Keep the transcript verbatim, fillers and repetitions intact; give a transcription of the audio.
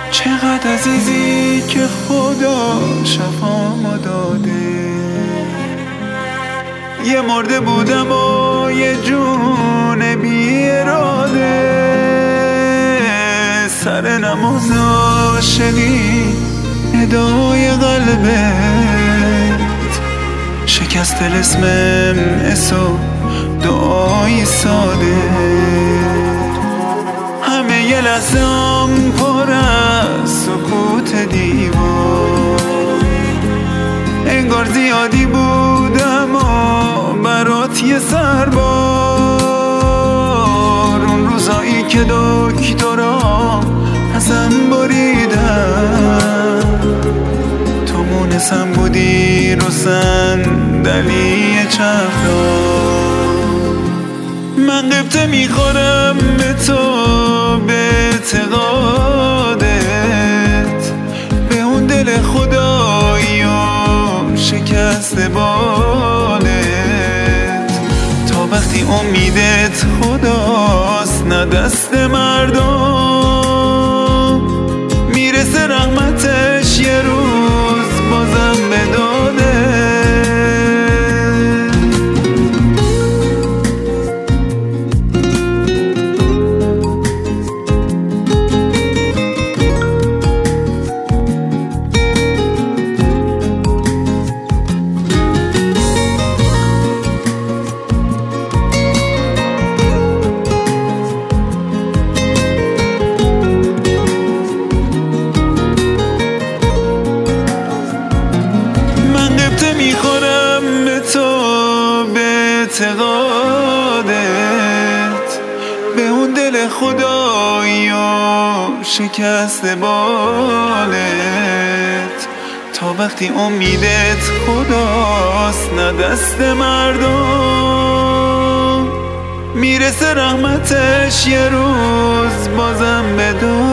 چقدر عزیزی که خدا شفامو داده. یه مرده بودم و یه جون بی اراده، سر نماز عاشقی ندای قلبت شکست طلسم اسو دعای ساده. همه یه لحظم پر از سکوت دیوار، انگار زیادی بودم و برات یه سربار. اون روزایی که دکترا ازم بریدن، تو مونسم بودی رو صندلی چپدار. من قبطه میخورم به تو به اعتقادت، به اون دل خدایی و شکست بالت. تا وقتی امیدت خداست نه دست مردم، میرسه رحمتش یه روز بازم به داده. میخورم به تو به اعتقادت، به اون دل خدایی و شکست بالت. تا وقتی امیدت خداست نه دست مردم، میرسه رحمتش یه روز بازم به دو